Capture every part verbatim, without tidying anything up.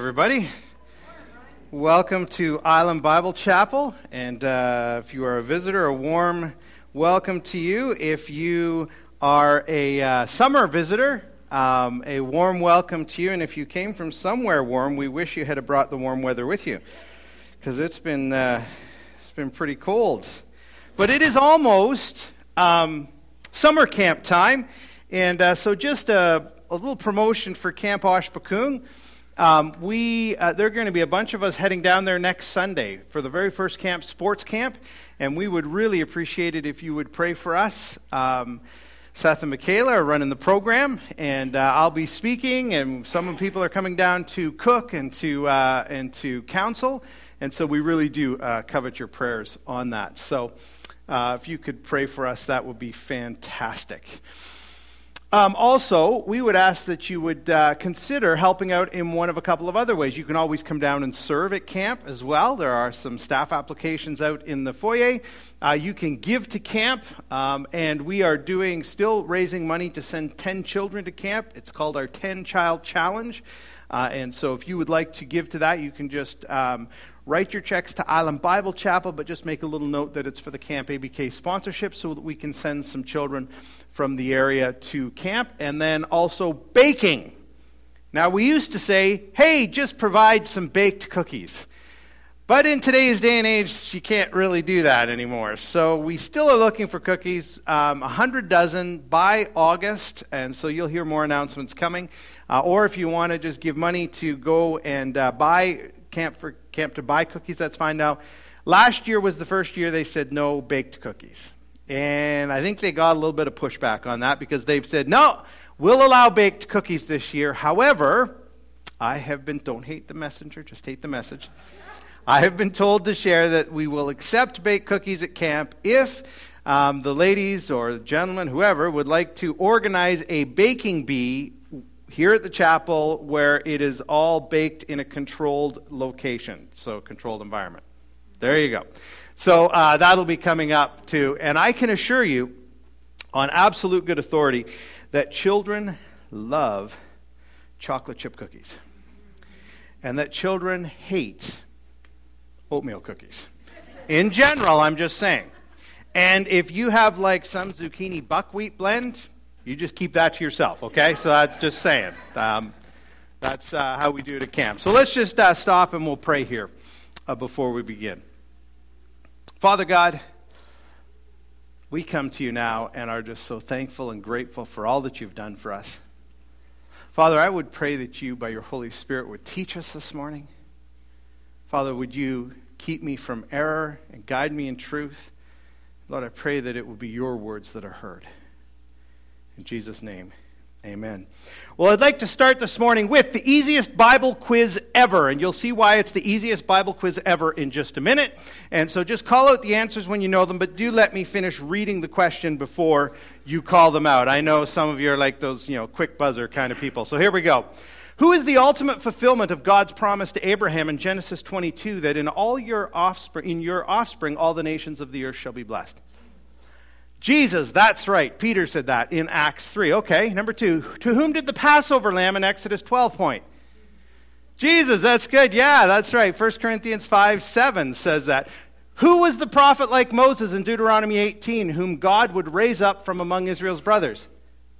everybody. Welcome to Island Bible Chapel, and uh, if you are a visitor, a warm welcome to you. If you are a uh, summer visitor, um, a warm welcome to you, and if you came from somewhere warm, we wish you had brought the warm weather with you, because it's been uh, it's been pretty cold. But it is almost um, summer camp time, and uh, so just a, a little promotion for Camp Oshpakung. Um, we uh, there are going to be a bunch of us heading down there next Sunday for the very first camp, sports camp, and we would really appreciate it if you would pray for us. Um, Seth and Michaela are running the program, and uh, I'll be speaking, and some people are coming down to cook and to uh, and to counsel, and so we really do uh, covet your prayers on that. So uh, if you could pray for us, that would be fantastic. Um, also, we would ask that you would uh, consider helping out in one of a couple of other ways. You can always come down and serve at camp as well. There are some staff applications out in the foyer. Uh, you can give to camp, um, and we are doing, still raising money to send ten children to camp. It's called our ten-Child Challenge. Uh, and so if you would like to give to that, you can just um, write your checks to Island Bible Chapel, but just make a little note that it's for the Camp A B K sponsorship so that we can send some children from the area to camp. And then also baking. Now, we used to say, hey, just provide some baked cookies. But in today's day and age, you can't really do that anymore. So we still are looking for cookies, um, one hundred dozen by August, and so you'll hear more announcements coming. Uh, or if you want to just give money to go and uh, buy camp for camp to buy cookies, that's fine. Now, last year was the first year they said no baked cookies. And I think they got a little bit of pushback on that because they've said, no, we'll allow baked cookies this year. However, I have been, don't hate the messenger, just hate the message. I have been told to share that we will accept baked cookies at camp if um, the ladies or the gentlemen, whoever, would like to organize a baking bee here at the chapel where it is all baked in a controlled location, so controlled environment. There you go. So uh, that'll be coming up too. And I can assure you on absolute good authority that children love chocolate chip cookies. And that children hate oatmeal cookies. In general, I'm just saying. And if you have like some zucchini buckwheat blend, you just keep that to yourself, okay? So that's just saying. Um, that's uh, how we do it at camp. So let's just uh, stop and we'll pray here uh, before we begin. Father God, we come to you now and are just so thankful and grateful for all that you've done for us. Father, I would pray that you, by your Holy Spirit, would teach us this morning. Father, would you keep me from error and guide me in truth? Lord, I pray that it will be your words that are heard. In Jesus' name, amen. Well, I'd like to start this morning with the easiest Bible quiz ever, and you'll see why it's the easiest Bible quiz ever in just a minute. And so just call out the answers when you know them, but do let me finish reading the question before you call them out. I know some of you are like those, you know, quick buzzer kind of people. So here we go. Who is the ultimate fulfillment of God's promise to Abraham in Genesis twenty-two that in all your offspring, in your offspring, all the nations of the earth shall be blessed? Jesus, that's right. Peter said that in Acts three. Okay, number two. To whom did the Passover lamb in Exodus twelve point? Jesus, that's good. Yeah, that's right. First Corinthians five seven says that. Who was the prophet like Moses in Deuteronomy eighteen, whom God would raise up from among Israel's brothers?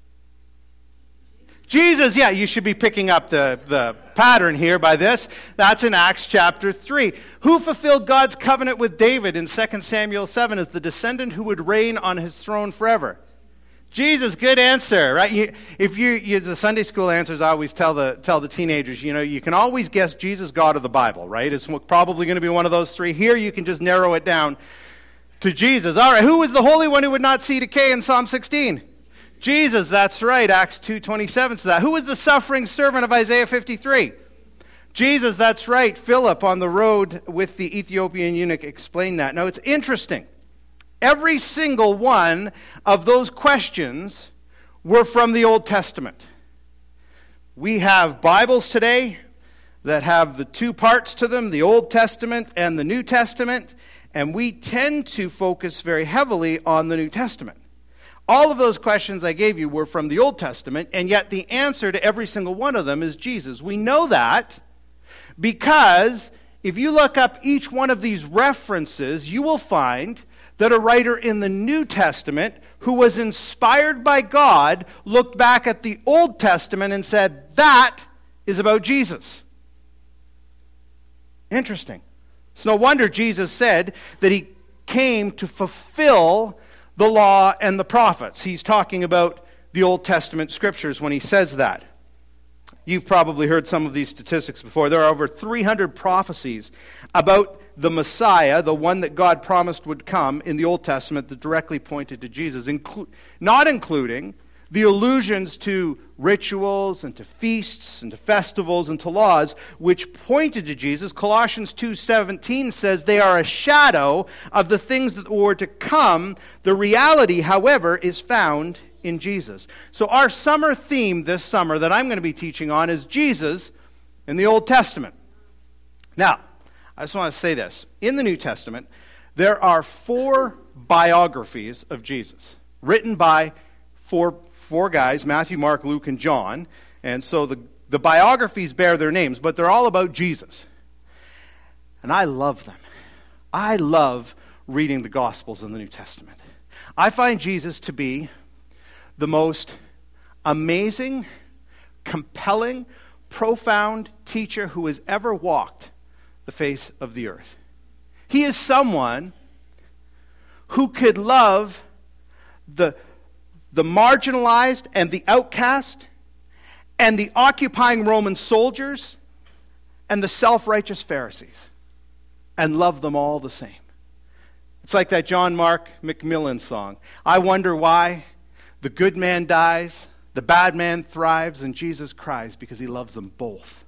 Jesus, yeah, you should be picking up the, the pattern here by this. That's in Acts chapter three. Who fulfilled God's covenant with David in Second Samuel seven as the descendant who would reign on his throne forever? Jesus, good answer, right? You, if you, you, the Sunday school answers, I always tell the tell the teenagers, you know, you can always guess Jesus, God, of the Bible, right? It's probably going to be one of those three. Here you can just narrow it down to Jesus. All right, who was the Holy One who would not see decay in Psalm sixteen? Jesus, that's right, Acts two twenty-seven says that. Who was the suffering servant of Isaiah fifty-three? Jesus, that's right. Philip on the road with the Ethiopian eunuch explained that. Now, it's interesting. Every single one of those questions were from the Old Testament. We have Bibles today that have the two parts to them, the Old Testament and the New Testament, and we tend to focus very heavily on the New Testament. All of those questions I gave you were from the Old Testament, and yet the answer to every single one of them is Jesus. We know that Because if you look up each one of these references, you will find that a writer in the New Testament who was inspired by God looked back at the Old Testament and said, that is about Jesus. Interesting. It's no wonder Jesus said that he came to fulfill the law and the prophets. He's talking about the Old Testament scriptures when he says that. You've probably heard some of these statistics before. There are over three hundred prophecies about the Messiah, the one that God promised would come in the Old Testament that directly pointed to Jesus, inclu- not including the allusions to rituals and to feasts and to festivals and to laws which pointed to Jesus. Colossians two seventeen says they are a shadow of the things that were to come. The reality, however, is found in Jesus. So our summer theme this summer that I'm going to be teaching on is Jesus in the Old Testament. Now, I just want to say this. In the New Testament, there are four biographies of Jesus written by four Four guys, Matthew, Mark, Luke, and John. And so the, the biographies bear their names, but they're all about Jesus. And I love them. I love reading the Gospels in the New Testament. I find Jesus to be the most amazing, compelling, profound teacher who has ever walked the face of the earth. He is someone who could love the the marginalized and the outcast, and the occupying Roman soldiers, and the self-righteous Pharisees, and love them all the same. It's like that John Mark McMillan song. I wonder why the good man dies, the bad man thrives, and Jesus cries because he loves them both.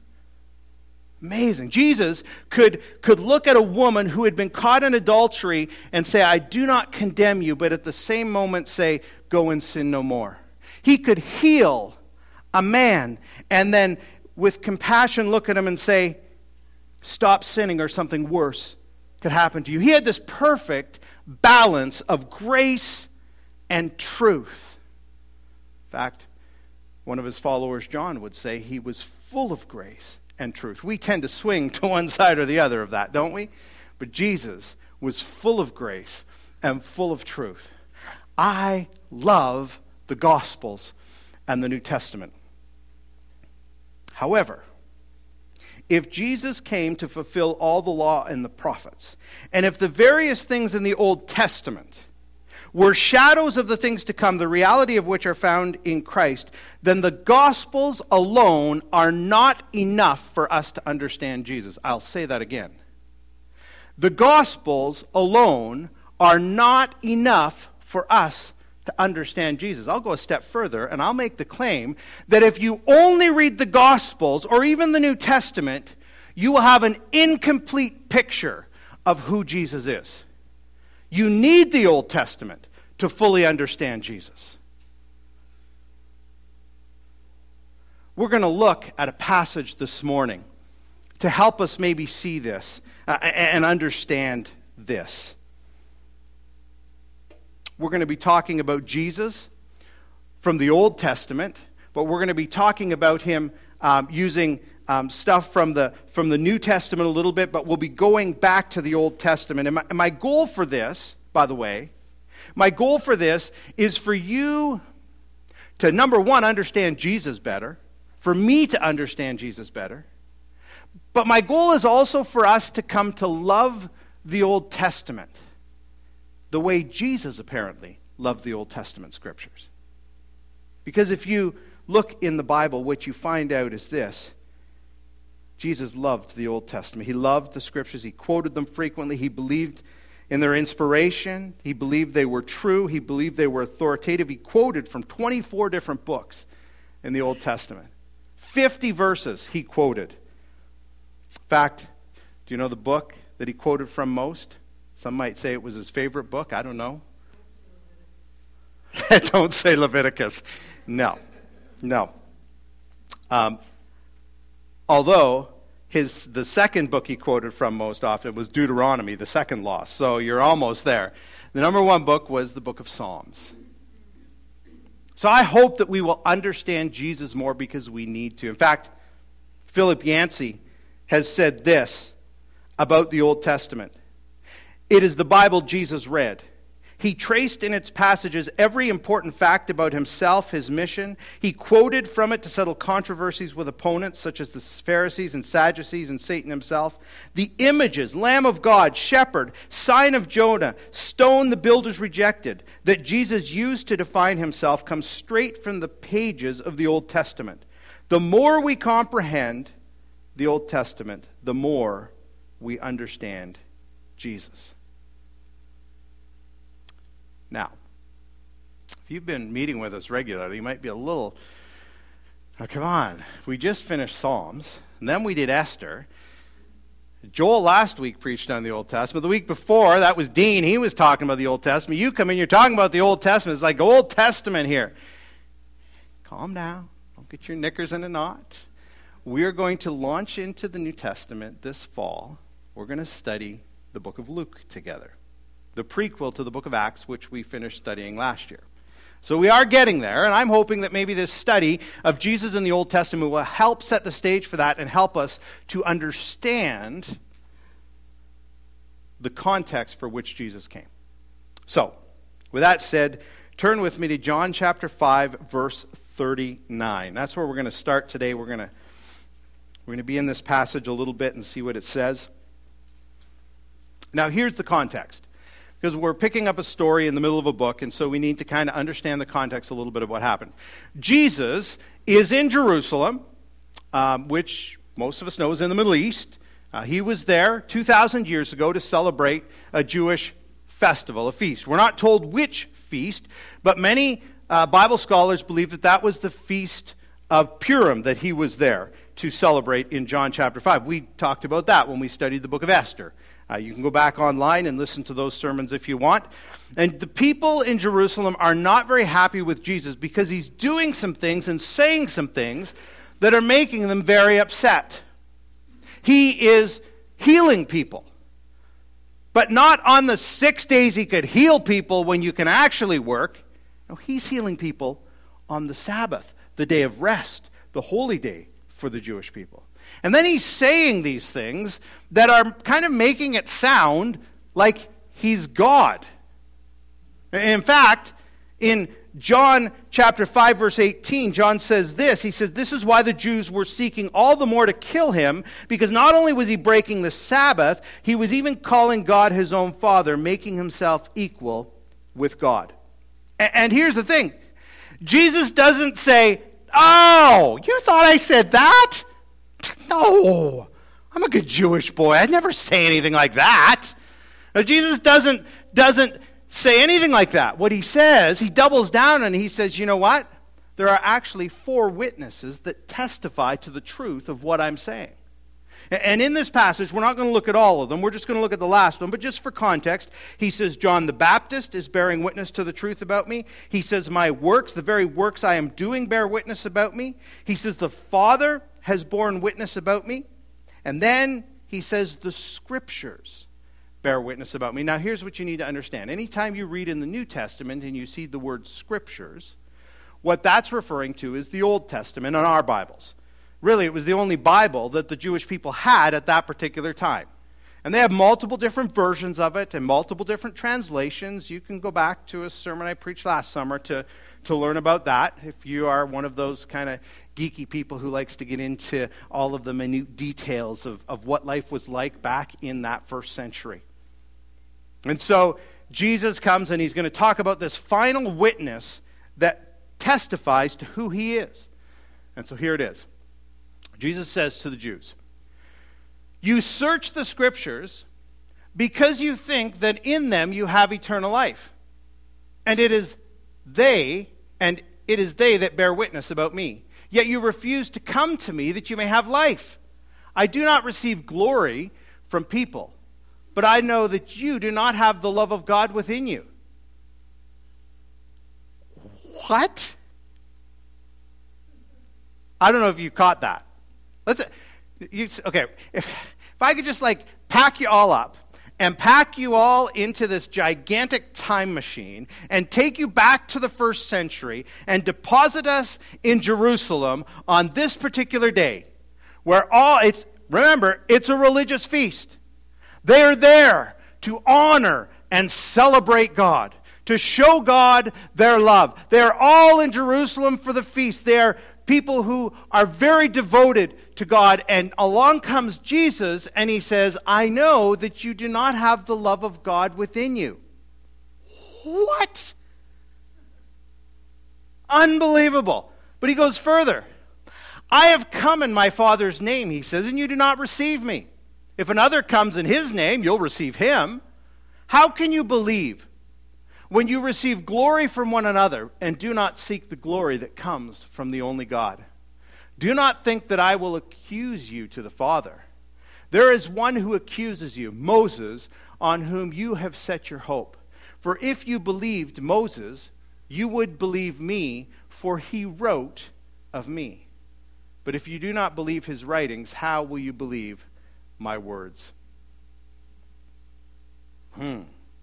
Amazing. Jesus could, could look at a woman who had been caught in adultery and say, I do not condemn you, but at the same moment say, go and sin no more. He could heal a man and then with compassion look at him and say, stop sinning or something worse could happen to you. He had this perfect balance of grace and truth. In fact, one of his followers, John, would say he was full of grace and truth. We tend to swing to one side or the other of that, don't we? But Jesus was full of grace and full of truth. I love the Gospels and the New Testament. However, if Jesus came to fulfill all the law and the prophets, and if the various things in the Old Testament were shadows of the things to come, the reality of which are found in Christ, then the Gospels alone are not enough for us to understand Jesus. I'll say that again. The Gospels alone are not enough for us to understand Jesus. I'll go a step further and I'll make the claim that if you only read the Gospels or even the New Testament, you will have an incomplete picture of who Jesus is. You need the Old Testament to fully understand Jesus. We're going to look at a passage this morning to help us maybe see this uh, and understand this. We're going to be talking about Jesus from the Old Testament, but we're going to be talking about him um, using um, stuff from the from the New Testament a little bit, but we'll be going back to the Old Testament. And my, and my goal for this, by the way, my goal for this is for you to, number one, understand Jesus better, for me to understand Jesus better, but my goal is also for us to come to love the Old Testament the way Jesus apparently loved the Old Testament scriptures. Because if you look in the Bible, what you find out is this: Jesus loved the Old Testament. He loved the scriptures. He quoted them frequently. He believed in their inspiration. He believed they were true. He believed they were authoritative. He quoted from twenty-four different books in the Old Testament. fifty verses he quoted. In fact, do you know the book that he quoted from most? Some might say it was his favorite book. I don't know. Don't say Leviticus. No. No. Um, although his the second book he quoted from most often was Deuteronomy, the second law. So you're almost there. The number one book was the book of Psalms. So I hope that we will understand Jesus more because we need to. In fact, Philip Yancey has said this about the Old Testament. It is the Bible Jesus read. He traced in its passages every important fact about himself, his mission. He quoted from it to settle controversies with opponents such as the Pharisees and Sadducees and Satan himself. The images, Lamb of God, Shepherd, Sign of Jonah, Stone the builders rejected, that Jesus used to define himself come straight from the pages of the Old Testament. The more we comprehend the Old Testament, the more we understand Jesus. Now, if you've been meeting with us regularly, you might be a little, oh, come on, we just finished Psalms, and then we did Esther. Joel last week preached on the Old Testament. The week before, that was Dean, he was talking about the Old Testament. You come in, you're talking about the Old Testament. It's like Old Testament here. Calm down. Don't get your knickers in a knot. We're going to launch into the New Testament this fall. We're going to study the book of Luke together, the prequel to the book of Acts, which we finished studying last year. So we are getting there, and I'm hoping that maybe this study of Jesus in the Old Testament will help set the stage for that and help us to understand the context for which Jesus came. So, with that said, turn with me to John chapter five, verse thirty-nine. That's where we're going to start today. We're going to we're going to be in this passage a little bit and see what it says. Now, here's the context, because we're picking up a story in the middle of a book, and so we need to kind of understand the context a little bit of what happened. Jesus is in Jerusalem, um, which most of us know is in the Middle East. Uh, he was there two thousand years ago to celebrate a Jewish festival, a feast. We're not told which feast, but many uh, Bible scholars believe that that was the Feast of Purim that he was there to celebrate in John chapter five. We talked about that when we studied the book of Esther. Uh, you can go back online and listen to those sermons if you want. And the people in Jerusalem are not very happy with Jesus because he's doing some things and saying some things that are making them very upset. He is healing people, but not on the six days he could heal people when you can actually work. No, he's healing people on the Sabbath, the day of rest, the holy day for the Jewish people. And then he's saying these things that are kind of making it sound like he's God. In fact, in John chapter five, verse eighteen, John says this. He says, this is why the Jews were seeking all the more to kill him, because not only was he breaking the Sabbath, he was even calling God his own Father, making himself equal with God. And here's the thing. Jesus doesn't say, oh, you thought I said that? No, I'm a good Jewish boy. I'd never say anything like that. Now, Jesus doesn't, doesn't say anything like that. What he says, he doubles down and he says, you know what? There are actually four witnesses that testify to the truth of what I'm saying. And in this passage, we're not going to look at all of them. We're just going to look at the last one. But just for context, he says, John the Baptist is bearing witness to the truth about me. He says, my works, the very works I am doing, bear witness about me. He says, the Father has borne witness about me. And then he says, the Scriptures bear witness about me. Now, here's what you need to understand. Anytime you read in the New Testament and you see the word Scriptures, what that's referring to is the Old Testament in our Bibles. Really, it was the only Bible that the Jewish people had at that particular time. And they have multiple different versions of it and multiple different translations. You can go back to a sermon I preached last summer to, to learn about that if you are one of those kind of geeky people who likes to get into all of the minute details of, of what life was like back in that first century. And so Jesus comes and he's going to talk about this final witness that testifies to who he is. And so here it is. Jesus says to the Jews, you search the Scriptures because you think that in them you have eternal life. And it is they, and it is they that bear witness about me. Yet you refuse to come to me that you may have life. I do not receive glory from people, but I know that you do not have the love of God within you. What? I don't know if you caught that. Let's, you, okay, if, if I could just like pack you all up and pack you all into this gigantic time machine and take you back to the first century and deposit us in Jerusalem on this particular day, where all it's remember, it's a religious feast. They are there to honor and celebrate God, to show God their love. They are all in Jerusalem for the feast. They are people who are very devoted to God. And along comes Jesus, and he says, I know that you do not have the love of God within you. What? Unbelievable. But he goes further. I have come in my Father's name, he says, and you do not receive me. If another comes in his name, you'll receive him. How can you believe when you receive glory from one another and do not seek the glory that comes from the only God? Do not think that I will accuse you to the Father. There is one who accuses you, Moses, on whom you have set your hope. For if you believed Moses, you would believe me, for he wrote of me. But if you do not believe his writings, how will you believe my words? Hmm.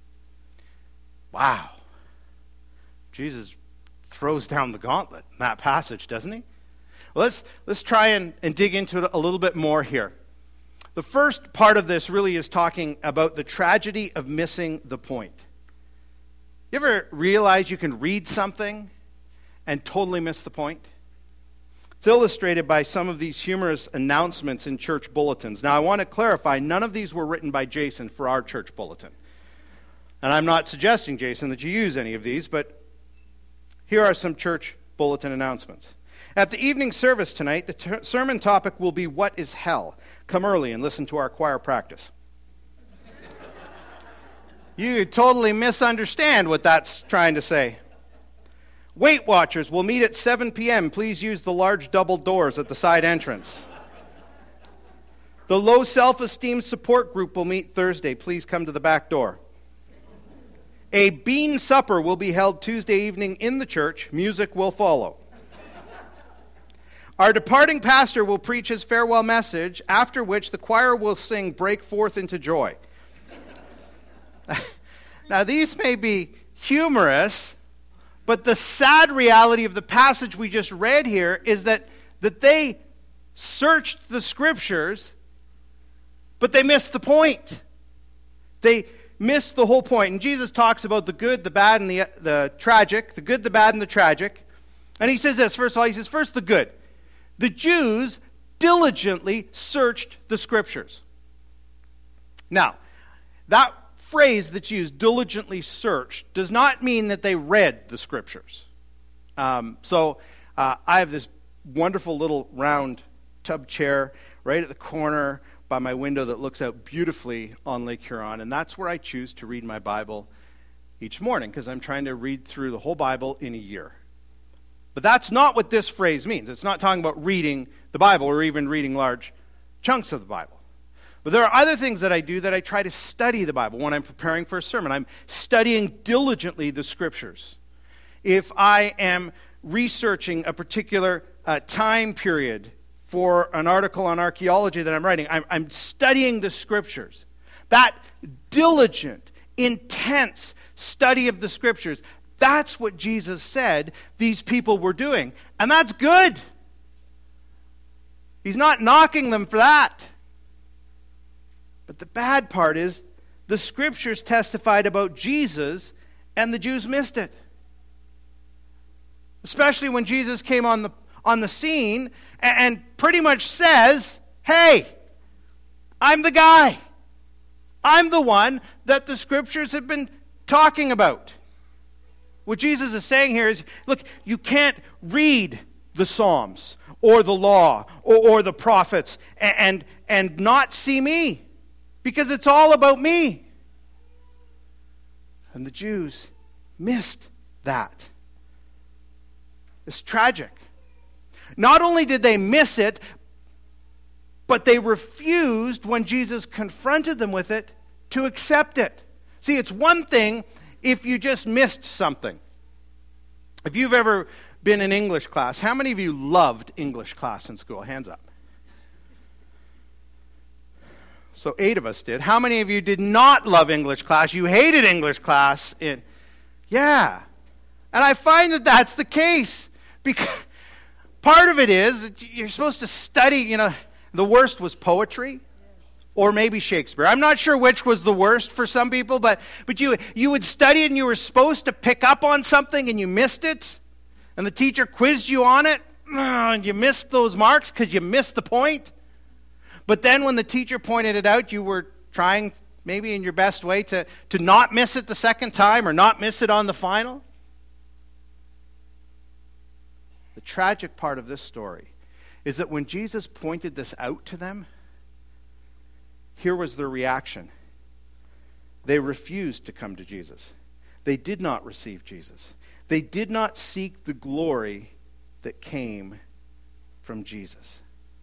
Wow. Jesus throws down the gauntlet in that passage, doesn't he? Well, let's, let's try and, and dig into it a little bit more here. The first part of this really is talking about the tragedy of missing the point. You ever realize you can read something and totally miss the point? It's illustrated by some of these humorous announcements in church bulletins. Now, I want to clarify, none of these were written by Jason for our church bulletin. And I'm not suggesting, Jason, that you use any of these, but here are some church bulletin announcements. At the evening service tonight, the ter- sermon topic will be, What is Hell? Come early and listen to our choir practice. You totally misunderstand what that's trying to say. Weight Watchers will meet at seven p.m. Please use the large double doors at the side entrance. The Low Self-Esteem Support Group will meet Thursday. Please come to the back door. A bean supper will be held Tuesday evening in the church. Music will follow. Our departing pastor will preach his farewell message, after which the choir will sing Break Forth into Joy. Now, these may be humorous, but the sad reality of the passage we just read here is that, that they searched the scriptures, but they missed the point. They missed the whole point. And Jesus talks about the good, the bad, and the, the tragic, the good, the bad, and the tragic. And he says this, first of all, he says, first the good. The Jews diligently searched the scriptures. Now, that phrase that's used, diligently searched, does not mean that they read the scriptures. Um, so uh, I have this wonderful little round tub chair right at the corner by my window that looks out beautifully on Lake Huron, and that's where I choose to read my Bible each morning because I'm trying to read through the whole Bible in a year. But that's not what this phrase means. It's not talking about reading the Bible or even reading large chunks of the Bible. But there are other things that I do that I try to study the Bible. When I'm preparing for a sermon, I'm studying diligently the scriptures. If I am researching a particular uh, time period for an article on archaeology that I'm writing, I'm, I'm studying the scriptures. That diligent, intense study of the scriptures, that's what Jesus said these people were doing. And that's good. He's not knocking them for that. But the bad part is the scriptures testified about Jesus and the Jews missed it. Especially when Jesus came on the on the scene and, and pretty much says, hey, I'm the guy. I'm the one that the scriptures have been talking about. What Jesus is saying here is, look, you can't read the Psalms or the law or, or the prophets and, and, and not see me. Because it's all about me. And the Jews missed that. It's tragic. Not only did they miss it, but they refused, when Jesus confronted them with it, to accept it. See, it's one thing if you just missed something. If you've ever been in English class, how many of you loved English class in school? Hands up. So eight of us did. How many of you did not love English class? You hated English class. In Yeah. And I find that that's the case. Because part of it is that you're supposed to study, you know, The worst was poetry, or maybe Shakespeare. I'm not sure which was the worst for some people, but, but you, you would study it and you were supposed to pick up on something and you missed it, and the teacher quizzed you on it, and you missed those marks because you missed the point. But then when the teacher pointed it out, you were trying, maybe in your best way, to, to not miss it the second time or not miss it on the final. The tragic part of this story is that when Jesus pointed this out to them, here was their reaction. They refused to come to Jesus. They did not receive Jesus. They did not seek the glory that came from Jesus.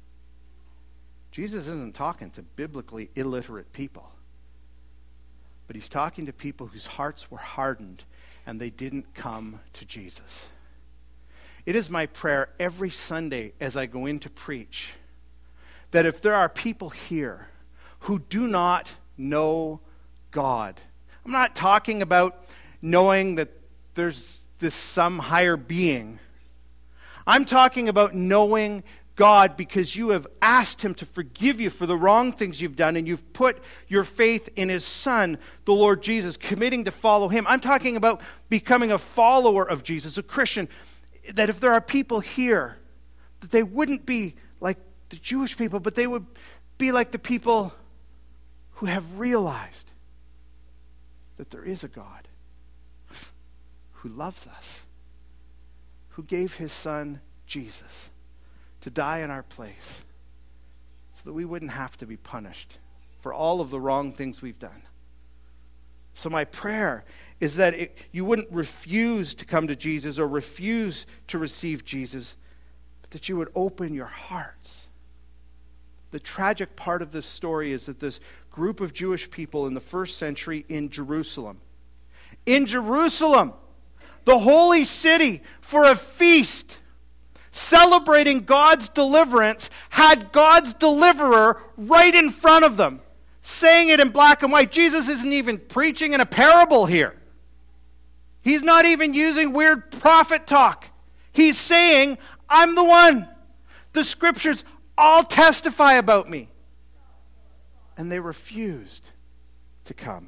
Jesus isn't talking to biblically illiterate people, but he's talking to people whose hearts were hardened and they didn't come to Jesus. It is my prayer every Sunday as I go in to preach that if there are people here who do not know God. I'm not talking about knowing that there's this some higher being. I'm talking about knowing God because you have asked him to forgive you for the wrong things you've done, and you've put your faith in his Son, the Lord Jesus, committing to follow him. I'm talking about becoming a follower of Jesus, a Christian, that if there are people here, that they wouldn't be like the Jewish people, but they would be like the people who have realized that there is a God who loves us, who gave his Son, Jesus, to die in our place so that we wouldn't have to be punished for all of the wrong things we've done. So my prayer is that it, you wouldn't refuse to come to Jesus or refuse to receive Jesus, but that you would open your hearts. The tragic part of this story is that this group of Jewish people in the first century in Jerusalem, in Jerusalem, the holy city, for a feast, celebrating God's deliverance, had God's deliverer right in front of them, saying it in black and white. Jesus isn't even preaching in a parable here. He's not even using weird prophet talk. He's saying, I'm the one. The scriptures all testify about me. And they refused to come.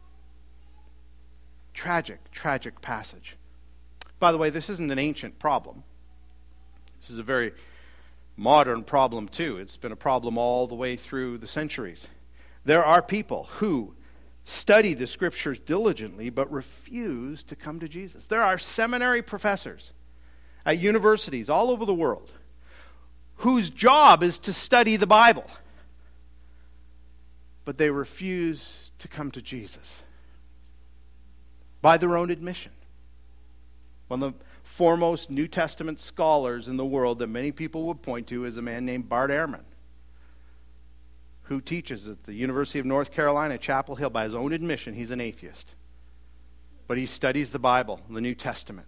Tragic, tragic passage. By the way, this isn't an ancient problem. This is a very modern problem too. It's been a problem all the way through the centuries. There are people who study the scriptures diligently but refuse to come to Jesus. There are seminary professors at universities all over the world whose job is to study the Bible, but they refuse to come to Jesus by their own admission. One of the foremost New Testament scholars in the world that many people would point to is a man named Bart Ehrman, who teaches at the University of North Carolina, Chapel Hill. By his own admission, he's an atheist. But he studies the Bible, the New Testament.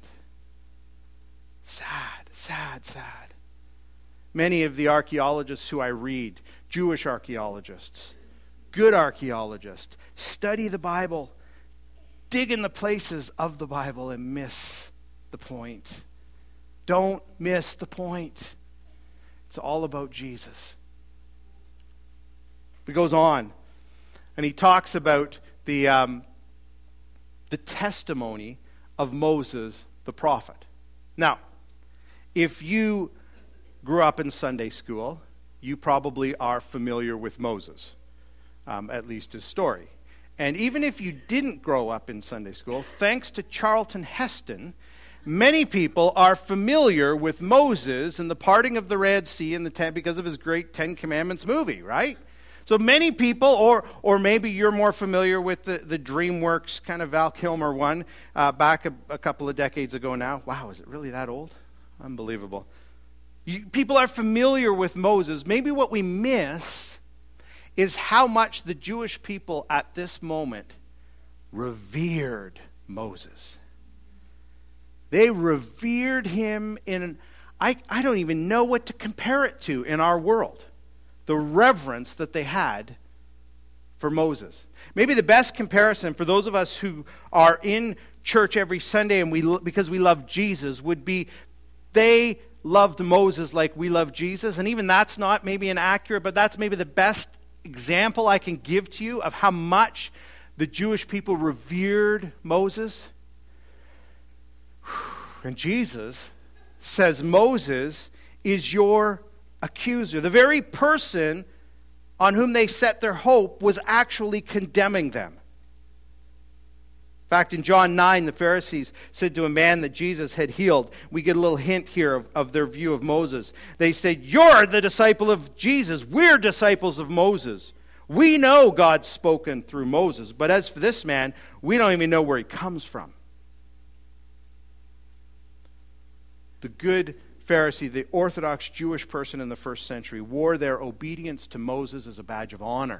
Sad, sad, sad. Many of the archaeologists who I read, Jewish archaeologists, good archaeologists, study the Bible, dig in the places of the Bible and miss the point. Don't miss the point. It's all about Jesus. He goes on and he talks about the, um, the testimony of Moses the prophet. Now, if you grew up in Sunday school, you probably are familiar with Moses, um, at least his story. And even if you didn't grow up in Sunday school, thanks to Charlton Heston, many people are familiar with Moses and the parting of the Red Sea and the ten, because of his great Ten Commandments movie, right? So many people, or or maybe you're more familiar with the, the DreamWorks kind of Val Kilmer one uh, back a, a couple of decades ago now. Wow, is it really that old? Unbelievable. You, people are familiar with Moses. Maybe what we miss is how much the Jewish people at this moment revered Moses. They revered him in, I, I don't even know what to compare it to in our world. The reverence that they had for Moses. Maybe the best comparison for those of us who are in church every Sunday and we because we love Jesus would be they loved Moses like we love Jesus, and even that's not maybe inaccurate, but that's maybe the best example I can give to you of how much the Jewish people revered Moses. And Jesus says Moses is your accuser. The very person on whom they set their hope was actually condemning them. In fact, in John nine, the Pharisees said to a man that Jesus had healed. We get a little hint here of, of their view of Moses. They said, "You're the disciple of Jesus. We're disciples of Moses. We know God's spoken through Moses. But as for this man, we don't even know where he comes from." The good Pharisee, the Orthodox Jewish person in the first century, wore their obedience to Moses as a badge of honor.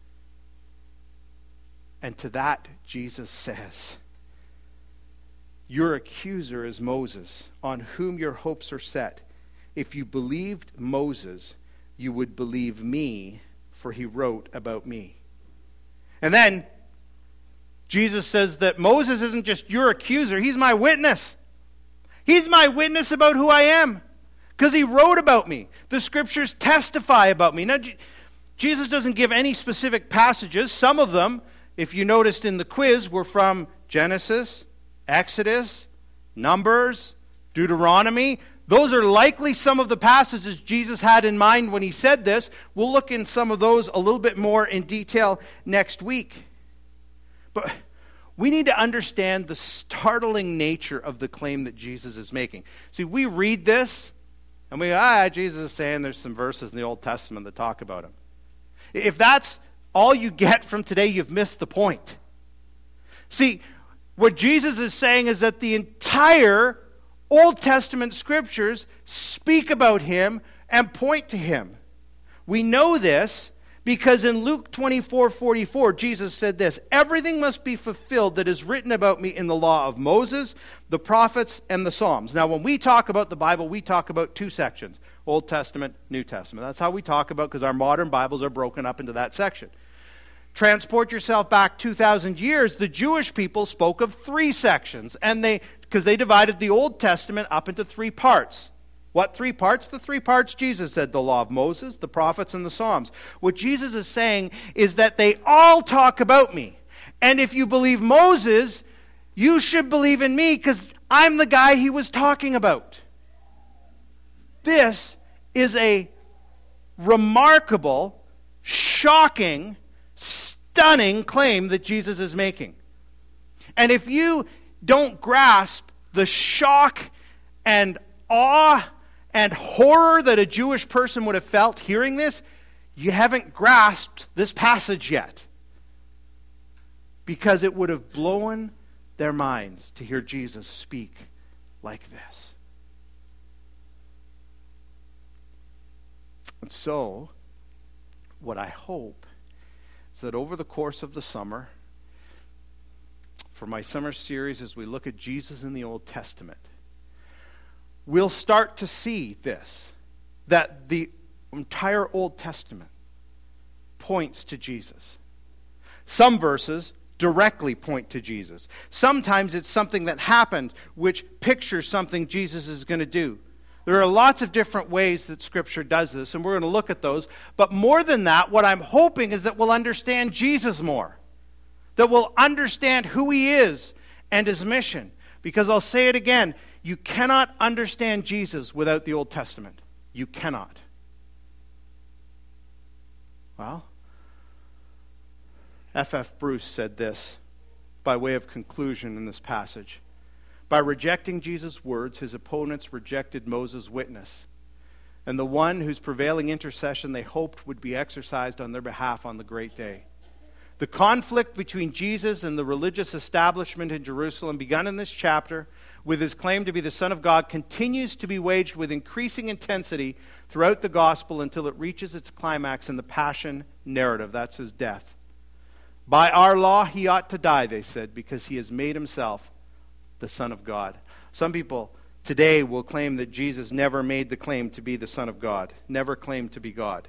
And to that, Jesus says, "Your accuser is Moses, on whom your hopes are set. If you believed Moses, you would believe me, for he wrote about me." And then, Jesus says that Moses isn't just your accuser, he's my witness. He's my witness about who I am, because he wrote about me. The scriptures testify about me. Now, Jesus doesn't give any specific passages. Some of them, if you noticed in the quiz, were from Genesis, Exodus, Numbers, Deuteronomy. Those are likely some of the passages Jesus had in mind when he said this. We'll look in some of those a little bit more in detail next week. But we need to understand the startling nature of the claim that Jesus is making. See, we read this, and we go, ah, Jesus is saying there's some verses in the Old Testament that talk about him. If that's all you get from today, you've missed the point. See, what Jesus is saying is that the entire Old Testament scriptures speak about him and point to him. We know this because in Luke twenty-four forty-four, Jesus said this, "Everything must be fulfilled that is written about me in the law of Moses, the prophets, and the Psalms." Now, when we talk about the Bible, we talk about two sections, Old Testament, New Testament. That's how we talk about, because our modern Bibles are broken up into that section. Transport yourself back two thousand years, the Jewish people spoke of three sections, and they because they divided the Old Testament up into three parts. What three parts? The three parts Jesus said, the law of Moses, the prophets, and the Psalms. What Jesus is saying is that they all talk about me. And if you believe Moses, you should believe in me, because I'm the guy he was talking about. This is a remarkable, shocking, stunning claim that Jesus is making. And if you don't grasp the shock and awe and horror that a Jewish person would have felt hearing this, you haven't grasped this passage yet. Because it would have blown their minds to hear Jesus speak like this. And so, what I hope is that over the course of the summer, for my summer series as we look at Jesus in the Old Testament, we'll start to see this, that the entire Old Testament points to Jesus. Some verses directly point to Jesus. Sometimes it's something that happened which pictures something Jesus is going to do. There are lots of different ways that Scripture does this, and we're going to look at those. But more than that, what I'm hoping is that we'll understand Jesus more. That we'll understand who he is and his mission. Because I'll say it again, you cannot understand Jesus without the Old Testament. You cannot. Well, F F Bruce said this by way of conclusion in this passage. By rejecting Jesus' words, his opponents rejected Moses' witness, and the one whose prevailing intercession they hoped would be exercised on their behalf on the great day. The conflict between Jesus and the religious establishment in Jerusalem, begun in this chapter with his claim to be the Son of God, continues to be waged with increasing intensity throughout the gospel until it reaches its climax in the passion narrative. That's his death. By our law, he ought to die, they said, because he has made himself the Son of God. Some people today will claim that Jesus never made the claim to be the Son of God, never claimed to be God.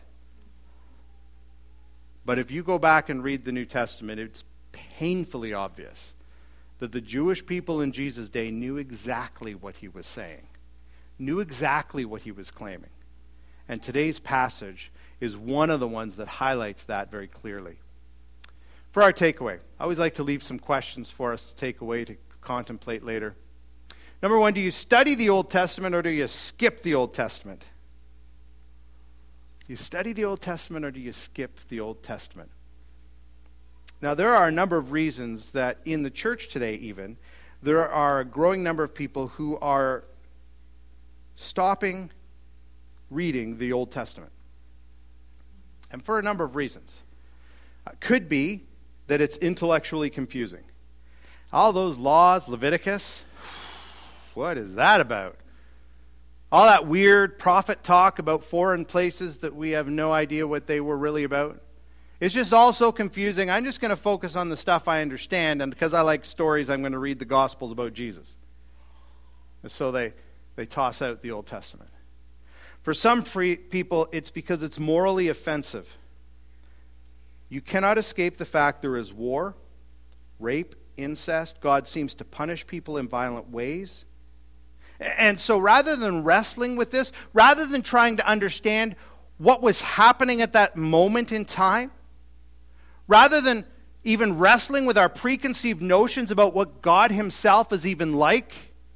But if you go back and read the New Testament, it's painfully obvious that the Jewish people in Jesus' day knew exactly what he was saying. knew exactly what he was claiming. And today's passage is one of the ones that highlights that very clearly. For our takeaway, I always like to leave some questions for us to take away to contemplate later. Number one, do you study the Old Testament or do you skip the Old Testament? Do you study the Old Testament or do you skip the Old Testament? Now, there are a number of reasons that in the church today even, there are a growing number of people who are stopping reading the Old Testament. And for a number of reasons. Uh, could be that it's intellectually confusing. All those laws, Leviticus, what is that about? All that weird prophet talk about foreign places that we have no idea what they were really about. It's just all so confusing. I'm just going to focus on the stuff I understand, and because I like stories, I'm going to read the Gospels about Jesus. And so they, they toss out the Old Testament. For some free people, it's because it's morally offensive. You cannot escape the fact there is war, rape, incest. God seems to punish people in violent ways. And so rather than wrestling with this, rather than trying to understand what was happening at that moment in time, rather than even wrestling with our preconceived notions about what God himself is even like,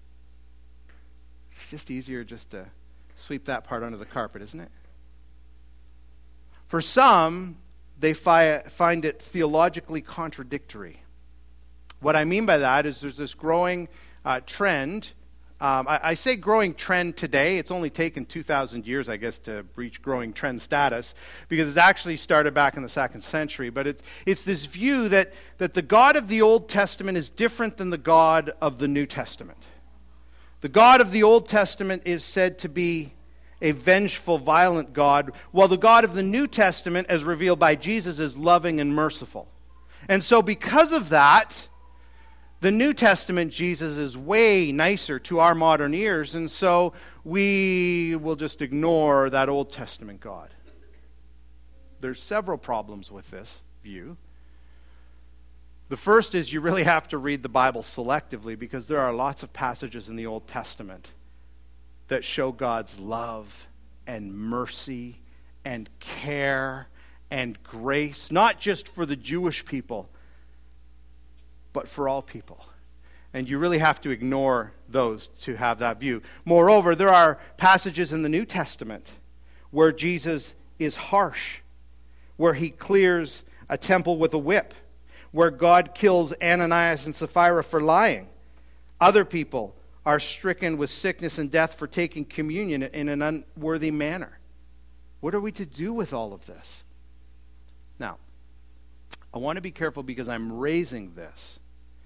it's just easier just to sweep that part under the carpet, isn't it? For some, they fi- find it theologically contradictory. What I mean by that is there's this growing uh, trend. Um, I, I say growing trend today. It's only taken two thousand years, I guess, to reach growing trend status, because it's actually started back in the second century. But it's, it's this view that, that the God of the Old Testament is different than the God of the New Testament. The God of the Old Testament is said to be a vengeful, violent God, while the God of the New Testament, as revealed by Jesus, is loving and merciful. And so because of that, the New Testament Jesus is way nicer to our modern ears, and so we will just ignore that Old Testament God. There's several problems with this view. The first is you really have to read the Bible selectively, because there are lots of passages in the Old Testament that show God's love and mercy and care and grace, not just for the Jewish people, but for all people. And you really have to ignore those to have that view. Moreover, there are passages in the New Testament where Jesus is harsh, where he clears a temple with a whip, where God kills Ananias and Sapphira for lying. Other people are stricken with sickness and death for taking communion in an unworthy manner. What are we to do with all of this? Now, I want to be careful because I'm raising this.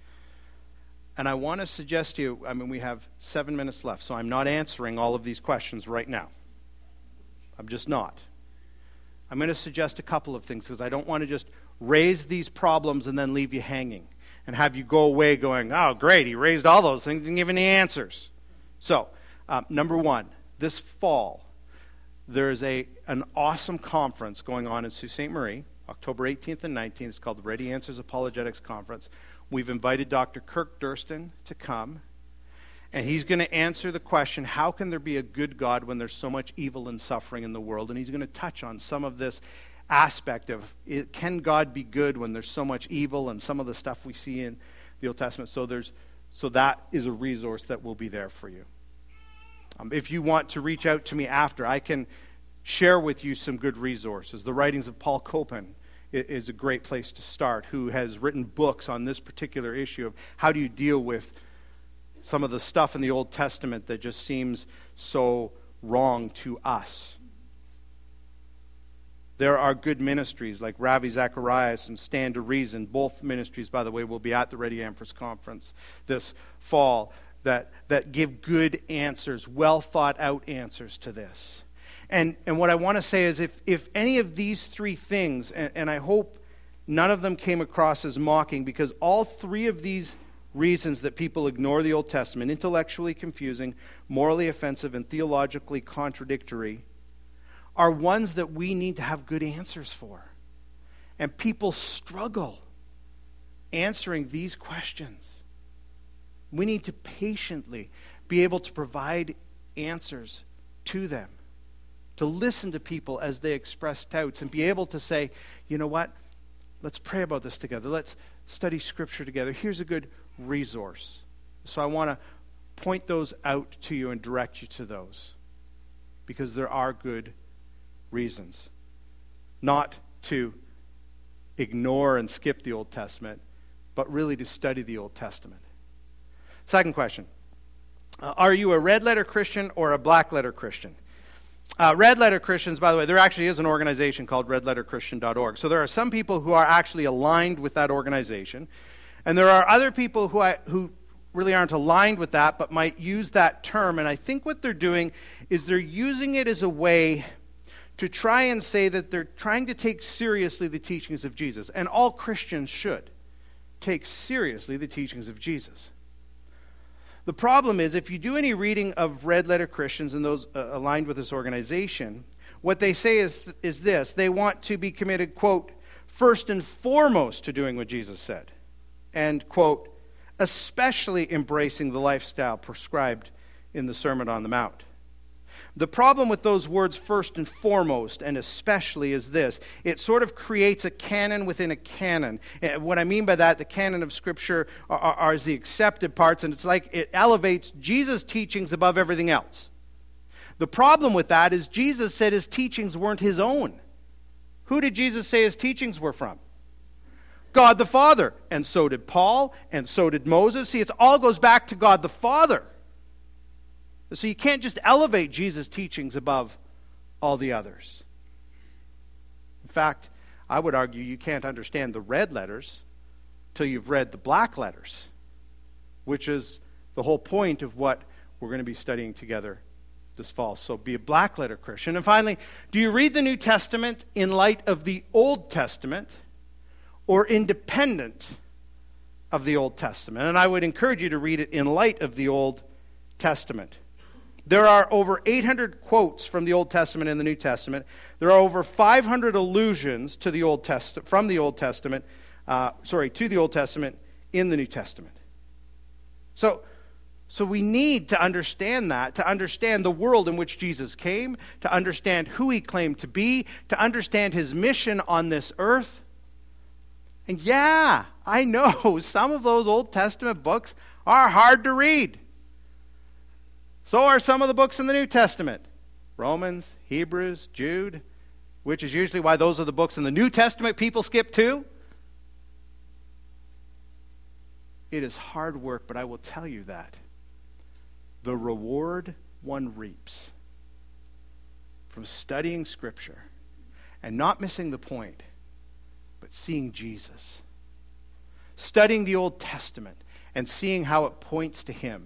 And I want to suggest to you, I mean, we have seven minutes left, so I'm not answering all of these questions right now. I'm just not. I'm going to suggest a couple of things because I don't want to just raise these problems and then leave you hanging and have you go away going, oh, great, he raised all those things, didn't give any answers. So, um, number one, this fall, there's a an awesome conference going on in Sault Ste. Marie, October eighteenth and nineteenth. It's called the Ready Answers Apologetics Conference. We've invited Doctor Kirk Durston to come, and he's going to answer the question, how can there be a good God when there's so much evil and suffering in the world? And he's going to touch on some of this aspect of, it, can God be good when there's so much evil and some of the stuff we see in the Old Testament? So there's, so that is a resource that will be there for you. Um, if you want to reach out to me after, I can share with you some good resources. The writings of Paul Copan is a great place to start, who has written books on this particular issue of how do you deal with some of the stuff in the Old Testament that just seems so wrong to us. There are good ministries like Ravi Zacharias and Stand to Reason. Both ministries, by the way, will be at the Ready Answers Conference this fall that, that give good answers, well thought out answers to this. And and what I want to say is if, if any of these three things, and, and I hope none of them came across as mocking, because all three of these reasons that people ignore the Old Testament, intellectually confusing, morally offensive, and theologically contradictory, are ones that we need to have good answers for. And people struggle answering these questions. We need to patiently be able to provide answers to them. To listen to people as they express doubts and be able to say, you know what, let's pray about this together. Let's study Scripture together. Here's a good resource. So I want to point those out to you and direct you to those, because there are good reasons not to ignore and skip the Old Testament, but really to study the Old Testament. Second question. Uh, are you a red letter Christian or a black letter Christian? Uh, red letter Christians, by the way, there actually is an organization called red letter christian dot org. So there are some people who are actually aligned with that organization, and there are other people who I, who really aren't aligned with that, but might use that term. And I think what they're doing is they're using it as a way to try and say that they're trying to take seriously the teachings of Jesus. And all Christians should take seriously the teachings of Jesus. The problem is, if you do any reading of red letter Christians and those uh, aligned with this organization, what they say is, is this: they want to be committed, quote, first and foremost to doing what Jesus said, and, quote, especially embracing the lifestyle prescribed in the Sermon on the Mount. The problem with those words, first and foremost and especially, is this: it sort of creates a canon within a canon. And what I mean by that, the canon of Scripture are, are, are the accepted parts, and it's like it elevates Jesus' teachings above everything else. The problem with that is Jesus said his teachings weren't his own. Who did Jesus say his teachings were from? God the Father. And so did Paul, and so did Moses. See, it all goes back to God the Father. So you can't just elevate Jesus' teachings above all the others. In fact, I would argue you can't understand the red letters till you've read the black letters, which is the whole point of what we're going to be studying together this fall. So be a black letter Christian. And finally, do you read the New Testament in light of the Old Testament or independent of the Old Testament? And I would encourage you to read it in light of the Old Testament. There are over eight hundred quotes from the Old Testament and the New Testament. There are over five hundred allusions to the Old Testament from the Old Testament, uh, sorry, to the Old Testament in the New Testament. So, so we need to understand that, to understand the world in which Jesus came, to understand who he claimed to be, to understand his mission on this earth. And yeah, I know some of those Old Testament books are hard to read. So are some of the books in the New Testament. Romans, Hebrews, Jude, which is usually why those are the books in the New Testament people skip to. It is hard work, but I will tell you that the reward one reaps from studying Scripture and not missing the point, but seeing Jesus, studying the Old Testament and seeing how it points to him,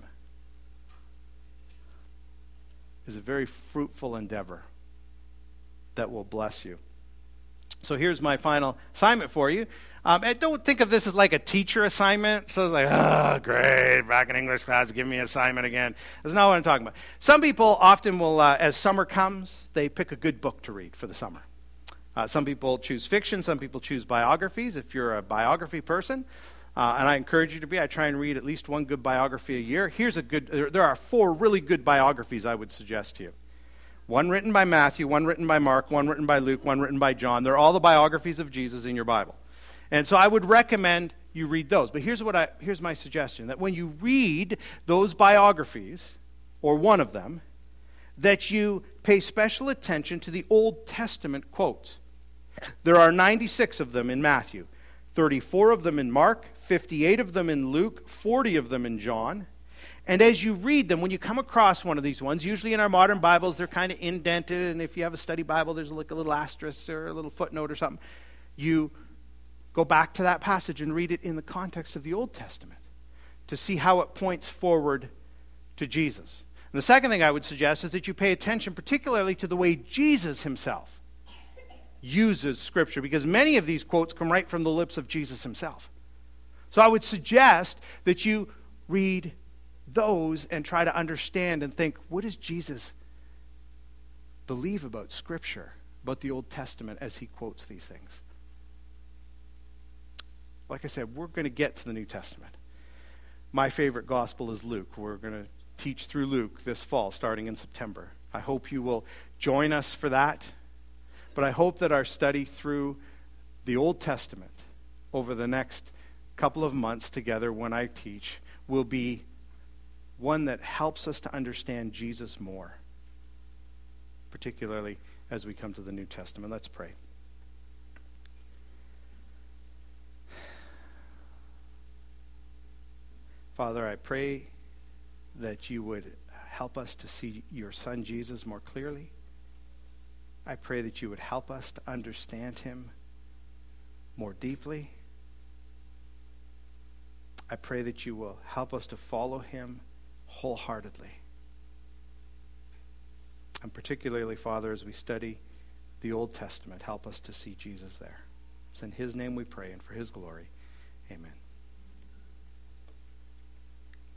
is a very fruitful endeavor that will bless you. So here's my final assignment for you. Um, and don't think of this as like a teacher assignment. So it's like, oh, great, back in English class, give me an assignment again. That's not what I'm talking about. Some people often will, uh, as summer comes, they pick a good book to read for the summer. Uh, some people choose fiction. Some people choose biographies, if you're a biography person. Uh, and I encourage you to be. I try and read at least one good biography a year. Here's a good, there, there are four really good biographies I would suggest to you. One written by Matthew, one written by Mark, one written by Luke, one written by John. They're all the biographies of Jesus in your Bible. And so I would recommend you read those. But here's what I, here's my suggestion, that when you read those biographies, or one of them, that you pay special attention to the Old Testament quotes. There are ninety-six of them in Matthew, thirty-four of them in Mark, fifty-eight of them in Luke, forty of them in John. And as you read them, when you come across one of these ones, usually in our modern Bibles, they're kind of indented, and if you have a study Bible, there's like a little asterisk or a little footnote or something. You go back to that passage and read it in the context of the Old Testament to see how it points forward to Jesus. And the second thing I would suggest is that you pay attention particularly to the way Jesus himself uses Scripture, because many of these quotes come right from the lips of Jesus himself. So I would suggest that you read those and try to understand and think, what does Jesus believe about Scripture, about the Old Testament as he quotes these things? Like I said, we're going to get to the New Testament. My favorite gospel is Luke. We're going to teach through Luke this fall, starting in September. I hope you will join us for that. But I hope that our study through the Old Testament over the next couple of months together when I teach will be one that helps us to understand Jesus more, particularly as we come to the New Testament. Let's pray. Father, I pray that you would help us to see your Son Jesus more clearly. I pray that you would help us to understand him more deeply. I pray that you will help us to follow him wholeheartedly. And particularly, Father, as we study the Old Testament, help us to see Jesus there. It's in his name we pray, and for his glory. Amen.